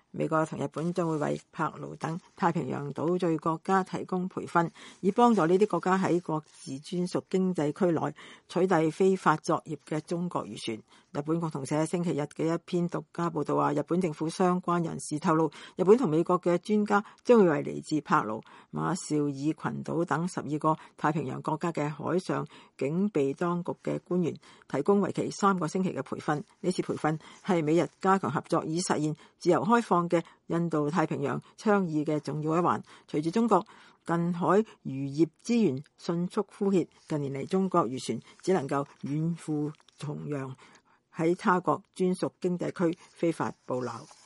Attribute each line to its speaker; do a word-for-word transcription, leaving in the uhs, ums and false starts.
Speaker 1: 美國同日本將會為帕勞等太平洋島嶼國家提供培訓，以幫助呢啲國家喺各自專屬經濟區內取締非法作業嘅中國漁船。日本共同社星期日嘅一篇獨家報道話，日本政府相關人士透露，日本同美國嘅專家將會為嚟自帕勞、馬紹爾群島等十二個太平洋國家嘅海上警備當局嘅官員提供為期三個星期嘅培訓。呢次培訓係美日加強合作以實現自由開放嘅印度太平洋倡議嘅重要一環。隨住中國近海漁業資源迅速枯竭，近年嚟中國漁船只能夠遠赴重洋，喺他國專屬經濟區非法捕撈。